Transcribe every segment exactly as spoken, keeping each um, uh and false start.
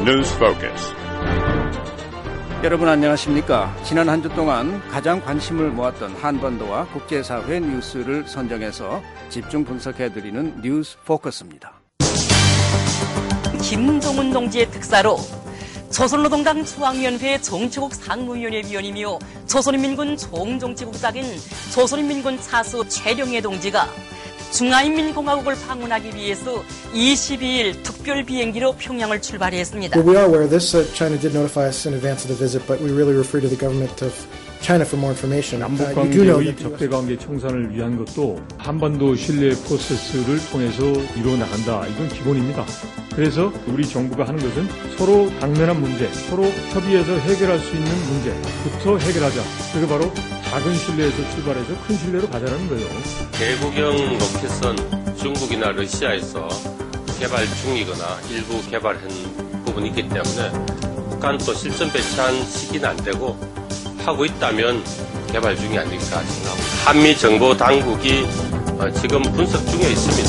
뉴스 포커스. 여러분 안녕하십니까? 지난 한 주 동안 가장 관심을 모았던 한반도와 국제사회 뉴스를 선정해서 집중 분석해드리는 뉴스 포커스입니다. 김정은 동지의 특사로 조선노동당 중앙위원회 정치국 상무위원회 위원이며 조선인민군 총정치국장인 조선인민군 차수 최룡해 동지가 중화인민공화국을 방문하기 위해서 이십이 일 특별 비행기로 평양을 출발했습니다. Well, we are aware of this. Uh, China did notify us in advance of the visit, but we really refer to the government of China for more information. 남북 Uh, you do know 관계의 that 적대 관계 청산을 위한 것도 한반도 신뢰 프로세스를 통해서 이루어 나간다. 이건 기본입니다. 그래서 우리 정부가 하는 것은 서로 당면한 문제, 서로 협의해서 해결할 수 있는 문제부터 해결하자. 그게 바로 작은 신뢰에서 출발해서 큰 신뢰로 가자는 거예요. 대구경 로켓선 중국이나 러시아에서 개발 중이거나 일부 개발한 부분이 있기 때문에 북한도 실전 배치한 시기는 안 되고 하고 있다면 개발 중이 아닐까 생각합니다. 한미 정보 당국이 지금 분석 중에 있습니다.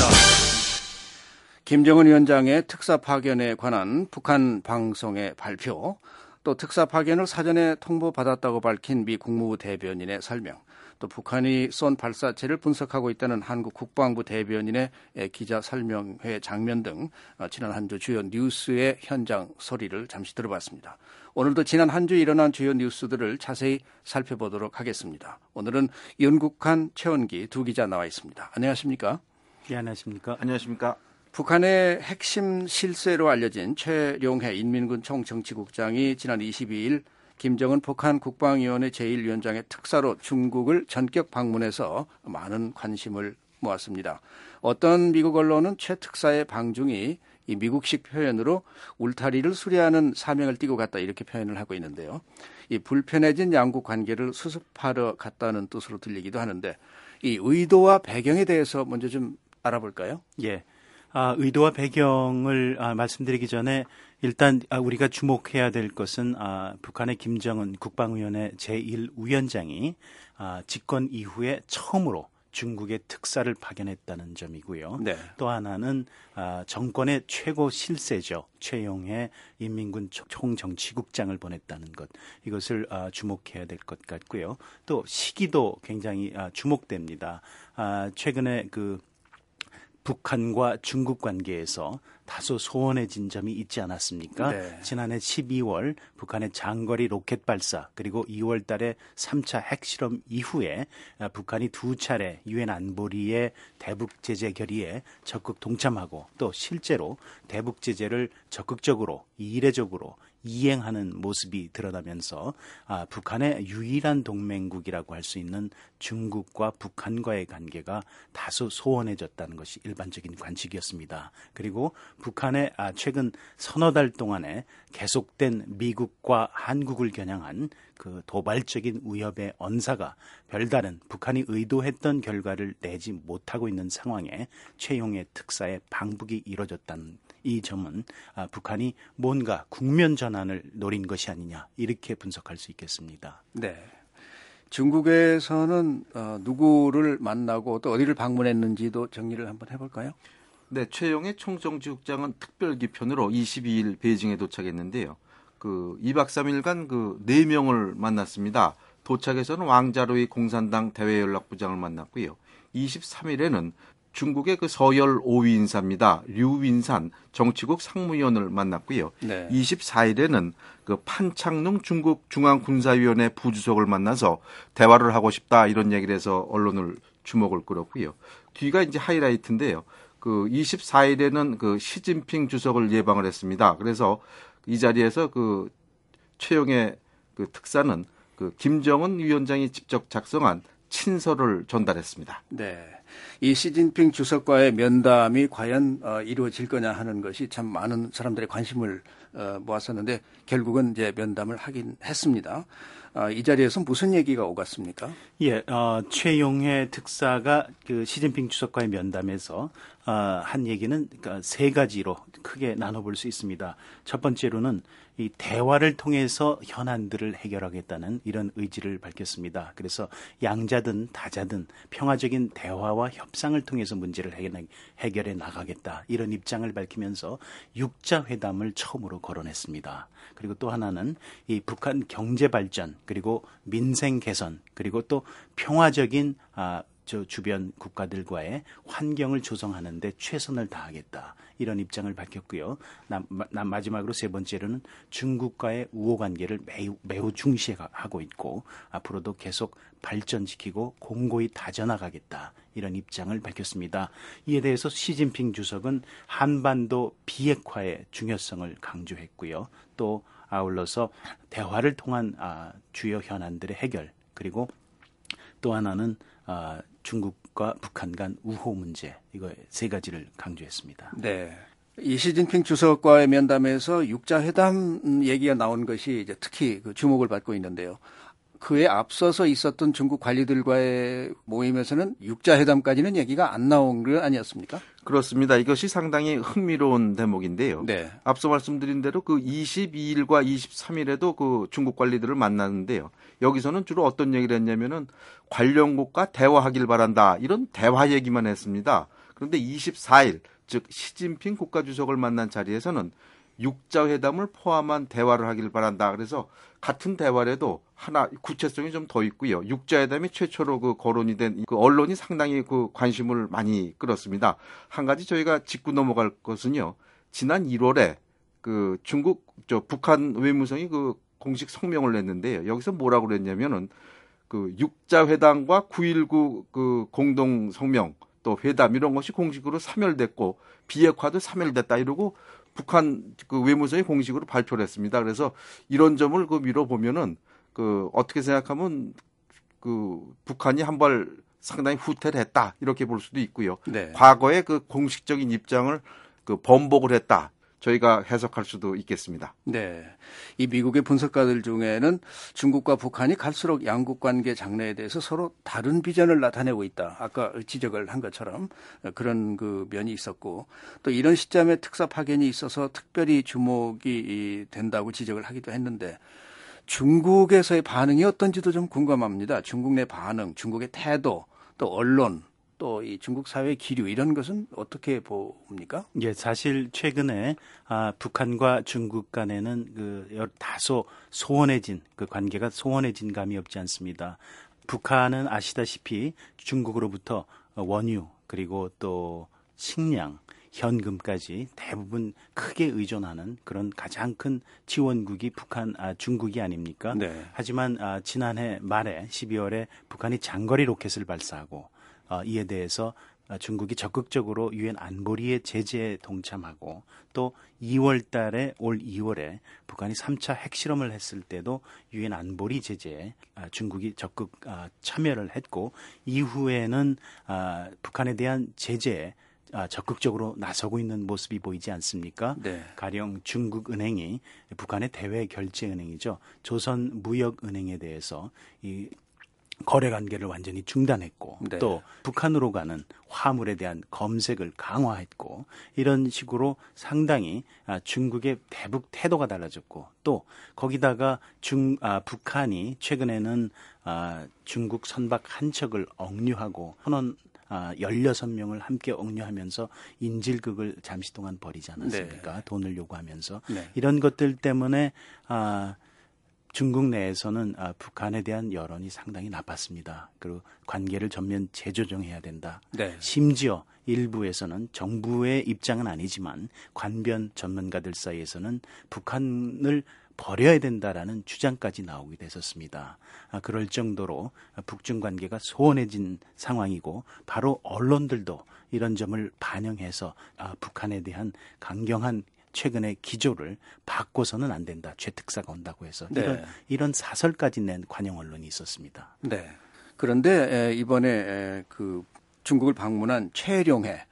김정은 위원장의 특사 파견에 관한 북한 방송의 발표, 또 특사 파견을 사전에 통보받았다고 밝힌 미 국무부 대변인의 설명, 또 북한이 쏜 발사체를 분석하고 있다는 한국 국방부 대변인의 기자 설명회 장면 등 지난 한 주 주요 뉴스의 현장 소리를 잠시 들어봤습니다. 오늘도 지난 한 주 일어난 주요 뉴스들을 자세히 살펴보도록 하겠습니다. 오늘은 연국한 최원기 두 기자 나와 있습니다. 안녕하십니까? 네, 안녕하십니까? 안녕하십니까? 북한의 핵심 실세로 알려진 최룡해 인민군 총정치국장이 지난 이십이 일 김정은 북한 국방위원회 제일 위원장의 특사로 중국을 전격 방문해서 많은 관심을 모았습니다. 어떤 미국 언론은 최 특사의 방중이 이 미국식 표현으로 울타리를 수리하는 사명을 띠고 갔다 이렇게 표현을 하고 있는데요. 이 불편해진 양국 관계를 수습하러 갔다는 뜻으로 들리기도 하는데 이 의도와 배경에 대해서 먼저 좀 알아볼까요? 예. 아, 의도와 배경을 아, 말씀드리기 전에 일단 아, 우리가 주목해야 될 것은 아, 북한의 김정은 국방위원회 제일 위원장이 아, 집권 이후에 처음으로 중국의 특사를 파견했다는 점이고요. 네. 또 하나는 아, 정권의 최고 실세죠. 최용해 인민군 총정치국장을 보냈다는 것. 이것을 아, 주목해야 될 것 같고요. 또 시기도 굉장히 아, 주목됩니다. 아, 최근에 그 북한과 중국 관계에서 다소 소원해진 점이 있지 않았습니까? 네. 지난해 십이 월 북한의 장거리 로켓 발사 그리고 이월 달에 삼 차 핵실험 이후에 북한이 두 차례 유엔 안보리의 대북 제재 결의에 적극 동참하고 또 실제로 대북 제재를 적극적으로 이례적으로 이행하는 모습이 드러나면서 아, 북한의 유일한 동맹국이라고 할 수 있는 중국과 북한과의 관계가 다소 소원해졌다는 것이 일반적인 관측이었습니다. 그리고 북한의 아, 최근 서너 달 동안에 계속된 미국과 한국을 겨냥한 그 도발적인 위협의 언사가 별다른 북한이 의도했던 결과를 내지 못하고 있는 상황에 최용해 특사의 방북이 이뤄졌다는 이 점은 아, 북한이 뭔가 국면 전환을 노린 것이 아니냐 이렇게 분석할 수 있겠습니다. 네. 중국에서는 어, 누구를 만나고 또 어디를 방문했는지도 정리를 한번 해볼까요? 네, 최용해 총정치국장은 특별기편으로 이십이 일 베이징에 도착했는데요. 그 이 박 삼 일간 그 네 명을 만났습니다. 도착해서는 왕자로이 공산당 대외연락부장을 만났고요. 이십삼 일에는 중국의 그 서열 오 위 인사입니다. 류윈산 정치국 상무위원을 만났고요. 네. 이십사 일에는 그 판창농 중국 중앙군사위원회 부주석을 만나서 대화를 하고 싶다 이런 얘기를 해서 언론을 주목을 끌었고요. 뒤가 이제 하이라이트인데요. 그 이십사 일에는 그 시진핑 주석을 예방을 했습니다. 그래서 이 자리에서 그 최용해 그 특사는 그 김정은 위원장이 직접 작성한 친서를 전달했습니다. 네. 이 시진핑 주석과의 면담이 과연 어, 이루어질 거냐 하는 것이 참 많은 사람들의 관심을 어, 모았었는데 결국은 이제 면담을 하긴 했습니다. 어, 이 자리에서 무슨 얘기가 오갔습니까? 예, 어, 최용해 특사가 그 시진핑 주석과의 면담에서 어, 한 얘기는 그러니까 세 가지로 크게 나눠볼 수 있습니다. 첫 번째로는 이 대화를 통해서 현안들을 해결하겠다는 이런 의지를 밝혔습니다. 그래서 양자든 다자든 평화적인 대화와 협상을 통해서 문제를 해결해 나가겠다 이런 입장을 밝히면서 육자 회담을 처음으로 거론했습니다. 그리고 또 하나는 이 북한 경제 발전 그리고 민생 개선 그리고 또 평화적인 아, 저 주변 국가들과의 환경을 조성하는 데 최선을 다하겠다. 이런 입장을 밝혔고요. 나, 나, 마지막으로 세 번째로는 중국과의 우호 관계를 매우, 매우 중시하고 있고 앞으로도 계속 발전시키고 공고히 다져나가겠다. 이런 입장을 밝혔습니다. 이에 대해서 시진핑 주석은 한반도 비핵화의 중요성을 강조했고요. 또 아울러서 대화를 통한 아, 주요 현안들의 해결 그리고 또 하나는 아, 중국과 북한 간 우호 문제 이거 세 가지를 강조했습니다. 네. 이 시진핑 주석과의 면담에서 육자 회담 얘기가 나온 것이 이제 특히 그 주목을 받고 있는데요. 그에 앞서서 있었던 중국 관리들과의 모임에서는 육자 회담까지는 얘기가 안 나온 거 아니었습니까? 그렇습니다. 이것이 상당히 흥미로운 대목인데요. 네. 앞서 말씀드린 대로 그 이십이 일과 이십삼 일에도 그 중국 관리들을 만났는데요. 여기서는 주로 어떤 얘기를 했냐면은 관련국과 대화하길 바란다. 이런 대화 얘기만 했습니다. 그런데 이십사 일, 즉 시진핑 국가주석을 만난 자리에서는 육자 회담을 포함한 대화를 하길 바란다. 그래서 같은 대화라도 하나 구체성이 좀 더 있고요. 육자 회담이 최초로 그 거론이 된 그 언론이 상당히 그 관심을 많이 끌었습니다. 한 가지 저희가 짚고 넘어갈 것은요. 지난 일월에 그 중국 저 북한 외무성이 그 공식 성명을 냈는데요. 여기서 뭐라고 그랬냐면은 그 육자 회담과 구일구 그 공동 성명 또 회담 이런 것이 공식으로 사멸됐고 비핵화도 사멸됐다 이러고 북한 그 외무성이 공식으로 발표를 했습니다. 그래서 이런 점을 그 미뤄보면은 그 어떻게 생각하면 그 북한이 한 발 상당히 후퇴를 했다 이렇게 볼 수도 있고요. 네. 과거의 그 공식적인 입장을 그 번복을 했다. 저희가 해석할 수도 있겠습니다. 네. 이 미국의 분석가들 중에는 중국과 북한이 갈수록 양국 관계 장래에 대해서 서로 다른 비전을 나타내고 있다. 아까 지적을 한 것처럼 그런 그 면이 있었고 또 이런 시점에 특사 파견이 있어서 특별히 주목이 된다고 지적을 하기도 했는데 중국에서의 반응이 어떤지도 좀 궁금합니다. 중국 내 반응, 중국의 태도, 또 언론, 또 이 중국 사회의 기류 이런 것은 어떻게 봅니까? 예, 사실 최근에 아, 북한과 중국 간에는 그 다소 소원해진 그 관계가 소원해진 감이 없지 않습니다. 북한은 아시다시피 중국으로부터 원유 그리고 또 식량, 현금까지 대부분 크게 의존하는 그런 가장 큰 지원국이 북한, 아, 중국이 아닙니까? 네. 하지만 아, 지난해 말에 십이월에 북한이 장거리 로켓을 발사하고 어, 이에 대해서 중국이 적극적으로 유엔 안보리의 제재에 동참하고 또 이월 달에 올 이월에 북한이 삼 차 핵실험을 했을 때도 유엔 안보리 제재에 중국이 적극 참여를 했고 이후에는 북한에 대한 제재에 적극적으로 나서고 있는 모습이 보이지 않습니까? 네. 가령 중국은행이 북한의 대외 결제은행이죠. 조선무역은행에 대해서 이 거래 관계를 완전히 중단했고 네. 또 북한으로 가는 화물에 대한 검색을 강화했고 이런 식으로 상당히 중국의 대북 태도가 달라졌고 또 거기다가 중 아, 북한이 최근에는 아, 중국 선박 한 척을 억류하고 선원 아, 열여섯 명을 함께 억류하면서 인질극을 잠시 동안 벌이지 않았습니까? 네. 돈을 요구하면서 네. 이런 것들 때문에 아, 중국 내에서는 아, 북한에 대한 여론이 상당히 나빴습니다. 그리고 관계를 전면 재조정해야 된다. 네. 심지어 일부에서는 정부의 입장은 아니지만 관변 전문가들 사이에서는 북한을 버려야 된다라는 주장까지 나오게 됐었습니다. 아, 그럴 정도로 북중 관계가 소원해진 상황이고 바로 언론들도 이런 점을 반영해서 아, 북한에 대한 강경한 최근의 기조를 바꿔서는 안 된다. 최 특사가 온다고 해서 네. 이런, 이런 사설까지 낸 관영 언론이 있었습니다. 네. 그런데 이번에 그 중국을 방문한 최룡해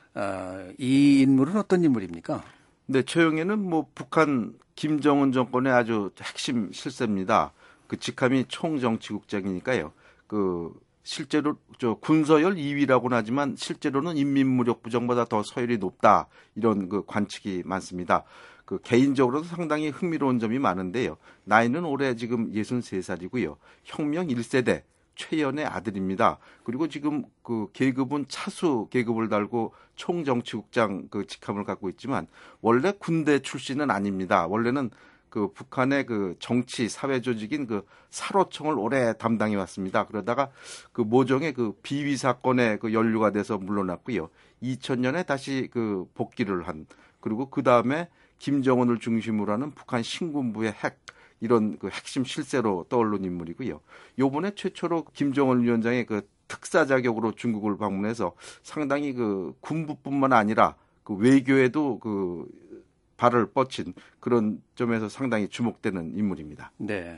이 인물은 어떤 인물입니까? 네, 최영해는 뭐 북한 김정은 정권의 아주 핵심 실세입니다. 그 직함이 총정치국장이니까요. 그 실제로 저 군서열 이 위라고는 하지만 실제로는 인민무력부정보다 더 서열이 높다 이런 그 관측이 많습니다. 그 개인적으로도 상당히 흥미로운 점이 많은데요. 나이는 올해 지금 예순세 살이고요. 혁명 일 세대 최연의 아들입니다. 그리고 지금 그 계급은 차수 계급을 달고 총정치국장 그 직함을 갖고 있지만 원래 군대 출신은 아닙니다. 원래는 그 북한의 그 정치 사회 조직인 그 사로청을 오래 담당해 왔습니다. 그러다가 그 모종의 그 비위 사건에 그 연루가 돼서 물러났고요. 이천 년에 다시 그 복귀를 한, 그리고 그 다음에 김정은을 중심으로 하는 북한 신군부의 핵, 이런 그 핵심 실세로 떠오른 인물이고요. 요번에 최초로 김정은 위원장의 그 특사 자격으로 중국을 방문해서 상당히 그 군부뿐만 아니라 그 외교에도 그 발을 뻗친 그런 점에서 상당히 주목되는 인물입니다. 네.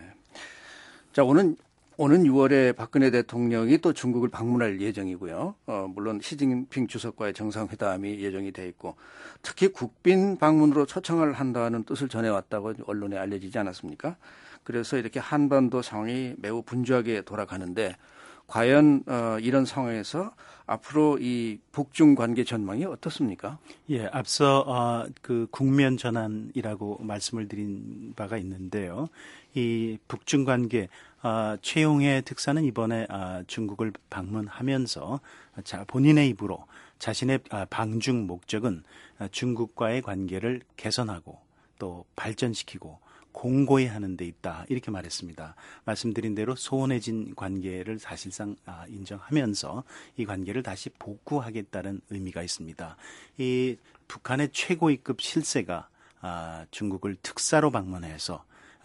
자, 오는 오는 유월에 박근혜 대통령이 또 중국을 방문할 예정이고요. 어, 물론 시진핑 주석과의 정상회담이 예정이 돼 있고, 특히 국빈 방문으로 초청을 한다는 뜻을 전해왔다고 언론에 알려지지 않았습니까? 그래서 이렇게 한반도 상황이 매우 분주하게 돌아가는데, 과연 어, 이런 상황에서 앞으로 이 북중 관계 전망이 어떻습니까? 예, 앞서 어, 그 국면 전환이라고 말씀을 드린 바가 있는데요. 이 북중 관계 어, 최용해 특사는 이번에 어, 중국을 방문하면서 자, 본인의 입으로 자신의 어, 방중 목적은 어, 중국과의 관계를 개선하고 또 발전시키고 공고히 하는 데 있다, 이렇게 말했습니다. 말씀드린 대로 소원해진 관계를 사실상 인정하면서 이 관계를 다시 복구하겠다는 의미가 있습니다. 이 북한의 최고위급 실세가 중국을 특사로 방문해서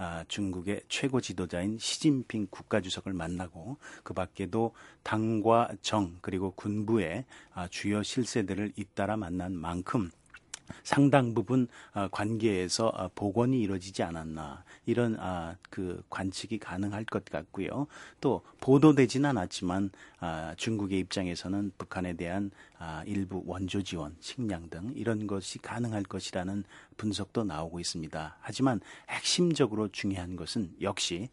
중국의 최고 지도자인 시진핑 국가주석을 만나고 그 밖에도 당과 정 그리고 군부의 주요 실세들을 잇따라 만난 만큼 상당 부분 관계에서 복원이 이루어지지 않았나, 이런 그 관측이 가능할 것 같고요. 또 보도되지는 않았지만 중국의 입장에서는 북한에 대한 일부 원조 지원, 식량 등 이런 것이 가능할 것이라는 분석도 나오고 있습니다. 하지만 핵심적으로 중요한 것은 역시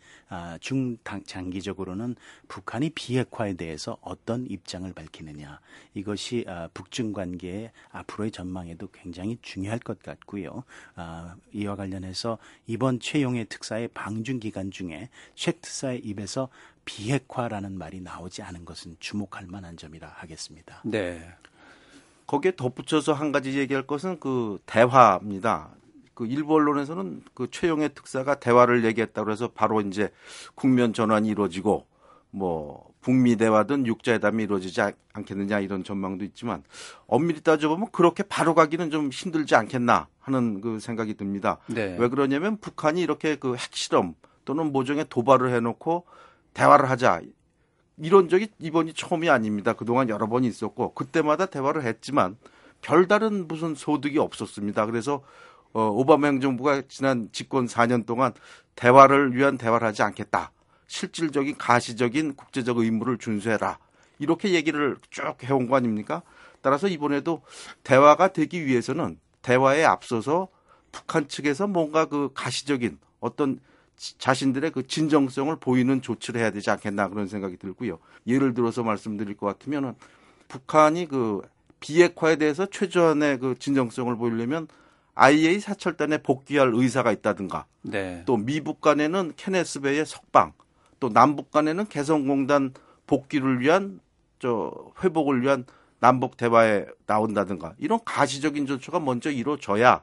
중장기적으로는 북한이 비핵화에 대해서 어떤 입장을 밝히느냐, 이것이 북중 관계의 앞으로의 전망에도 굉장히 중요할 것 같고요. 이와 관련해서 이번 최용해 특사의 방중 기간 중에 최 특사의 입에서 비핵화라는 말이 나오지 않은 것은 주목할 만한 점이라 하겠습니다. 네. 거기에 덧붙여서 한 가지 얘기할 것은 그 대화입니다. 그 일부 언론에서는 그 최용해 특사가 대화를 얘기했다고 해서 바로 이제 국면 전환이 이루어지고 뭐 북미 대화든 육자회담이 이루어지지 않겠느냐, 이런 전망도 있지만 엄밀히 따져보면 그렇게 바로 가기는 좀 힘들지 않겠나 하는 그 생각이 듭니다. 네. 왜 그러냐면 북한이 이렇게 그 핵실험 또는 모종의 도발을 해놓고 대화를 하자, 이런 적이 이번이 처음이 아닙니다. 그동안 여러 번 있었고 그때마다 대화를 했지만 별다른 무슨 소득이 없었습니다. 그래서 어, 오바마 행정부가 지난 집권 사 년 동안 대화를 위한 대화를 하지 않겠다, 실질적인 가시적인 국제적 의무를 준수해라, 이렇게 얘기를 쭉 해온 거 아닙니까? 따라서 이번에도 대화가 되기 위해서는 대화에 앞서서 북한 측에서 뭔가 그 가시적인 어떤 자신들의 그 진정성을 보이는 조치를 해야 되지 않겠나, 그런 생각이 들고요. 예를 들어서 말씀드릴 것 같으면은 북한이 그 비핵화에 대해서 최소한의 그 진정성을 보이려면 아이에이 사철단에 복귀할 의사가 있다든가, 네. 또 미북 간에는 케네스 베이의 석방, 또 남북 간에는 개성공단 복귀를 위한 저 회복을 위한 남북 대화에 나온다든가, 이런 가시적인 조처가 먼저 이루어져야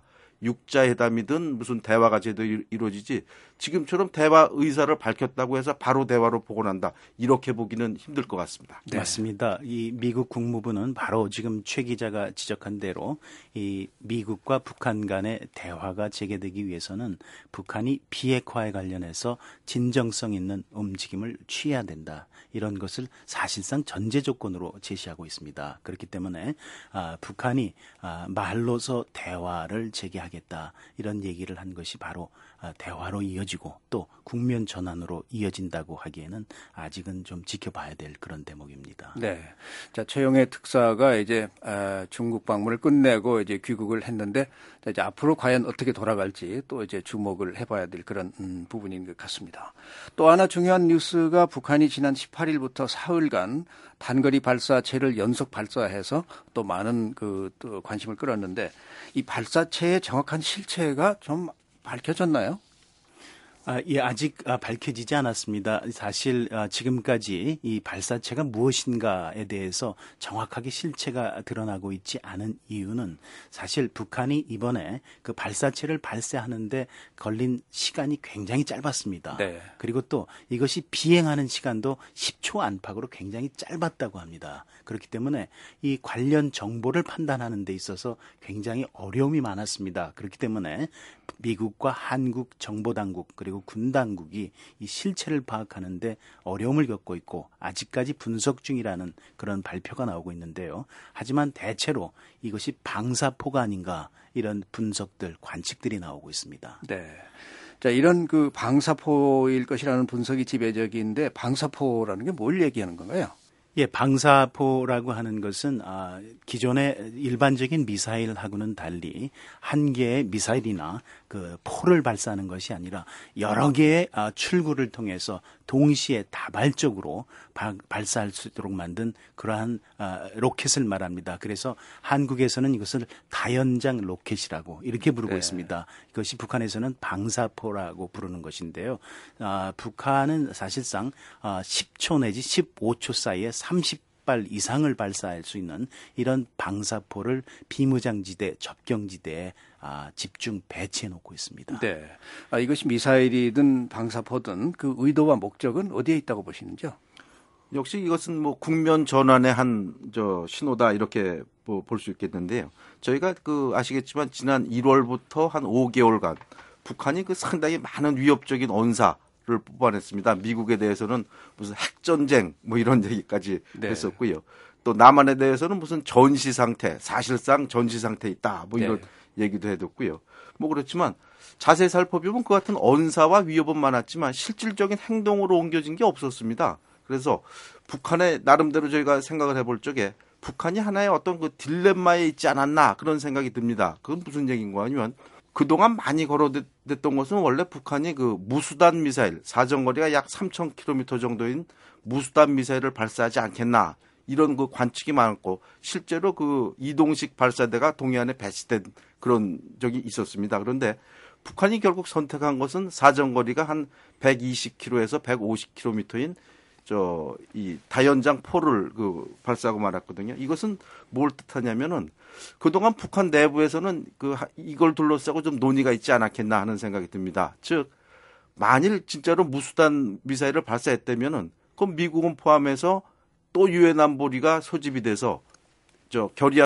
육자회담이든 무슨 대화가 제대로 이루어지지, 지금처럼 대화 의사를 밝혔다고 해서 바로 대화로 복원한다, 이렇게 보기는 힘들 것 같습니다. 네. 맞습니다. 이 미국 국무부는 바로 지금 최 기자가 지적한 대로 이 미국과 북한 간의 대화가 재개되기 위해서는 북한이 비핵화에 관련해서 진정성 있는 움직임을 취해야 된다, 이런 것을 사실상 전제 조건으로 제시하고 있습니다. 그렇기 때문에 아, 북한이 아, 말로서 대화를 재개하겠다, 이런 얘기를 한 것이 바로 아, 대화로 이어지고 또 국면 전환으로 이어진다고 하기에는 아직은 좀 지켜봐야 될 그런 대목입니다. 네. 자, 최용해 특사가 이제 아, 중국 방문을 끝내고 이제 귀국을 했는데, 자, 이제 앞으로 과연 어떻게 돌아갈지 또 이제 주목을 해봐야 될 그런 음, 부분인 것 같습니다. 또 하나 중요한 뉴스가 북한이 지난 십팔 일부터 사흘간 단거리 발사체를 연속 발사해서 또 많은 그 또 관심을 끌었는데, 이 발사체의 정확한 실체가 좀 밝혀졌나요? 아, 예, 아직 아, 밝혀지지 않았습니다. 사실 아, 지금까지 이 발사체가 무엇인가에 대해서 정확하게 실체가 드러나고 있지 않은 이유는 사실 북한이 이번에 그 발사체를 발사하는데 걸린 시간이 굉장히 짧았습니다. 네. 그리고 또 이것이 비행하는 시간도 십 초 안팎으로 굉장히 짧았다고 합니다. 그렇기 때문에 이 관련 정보를 판단하는 데 있어서 굉장히 어려움이 많았습니다. 그렇기 때문에 미국과 한국 정보당국 그리고 군당국이 이 실체를 파악하는데 어려움을 겪고 있고 아직까지 분석 중이라는 그런 발표가 나오고 있는데요. 하지만 대체로 이것이 방사포가 아닌가 이런 분석들, 관측들이 나오고 있습니다. 네. 자, 이런 그 방사포일 것이라는 분석이 지배적인데 방사포라는 게 뭘 얘기하는 건가요? 예, 방사포라고 하는 것은 아, 기존의 일반적인 미사일하고는 달리 한 개의 미사일이나 그 포를 발사하는 것이 아니라 여러 개의 아, 출구를 통해서 동시에 다발적으로 바, 발사할 수 있도록 만든 그러한 아, 로켓을 말합니다. 그래서 한국에서는 이것을 다연장 로켓이라고 이렇게 부르고 네. 있습니다. 이것이 북한에서는 방사포라고 부르는 것인데요. 아, 북한은 사실상 아, 십 초 내지 십오 초 사이에 삼십 발 이상을 발사할 수 있는 이런 방사포를 비무장지대, 접경지대에 아, 집중 배치해 놓고 있습니다. 네. 아, 이것이 미사일이든 방사포든 그 의도와 목적은 어디에 있다고 보시는지요? 역시 이것은 뭐 국면 전환의 한 저 신호다 이렇게 뭐 볼 수 있겠는데요. 저희가 그 아시겠지만 지난 일월부터 한 오 개월간 북한이 그 상당히 많은 위협적인 언사 를 뽑아냈습니다. 미국에 대해서는 무슨 핵전쟁 뭐 이런 얘기까지 네. 했었고요. 또 남한에 대해서는 무슨 전시 상태, 사실상 전시 상태에 있다 뭐 이런 네. 얘기도 해뒀고요. 뭐 그렇지만 자세히 살펴보면 그 같은 언사와 위협은 많았지만 실질적인 행동으로 옮겨진 게 없었습니다. 그래서 북한의 나름대로 저희가 생각을 해볼 적에 북한이 하나의 어떤 그 딜레마에 있지 않았나 그런 생각이 듭니다. 그건 무슨 얘기인가 하면 그동안 많이 거론됐던 것은 원래 북한이 그 무수단 미사일, 사정거리가 약 삼천 킬로미터 정도인 무수단 미사일을 발사하지 않겠나 이런 그 관측이 많았고 실제로 그 이동식 발사대가 동해안에 배치된 그런 적이 있었습니다. 그런데 북한이 결국 선택한 것은 사정거리가 한 백이십 킬로미터에서 백오십 킬로미터인 저 이 다연장 포를 그 발사하고 말았거든요. 이것은 뭘 뜻하냐면은 그동안 북한 내부에서는 그 이걸 둘러싸고 좀 논의가 있지 않았겠나 하는 생각이 듭니다. 즉 만일 진짜로 무수단 미사일을 발사했다면은 그럼 미국은 포함해서 또 유엔 안보리가 소집이 돼서 저 결의안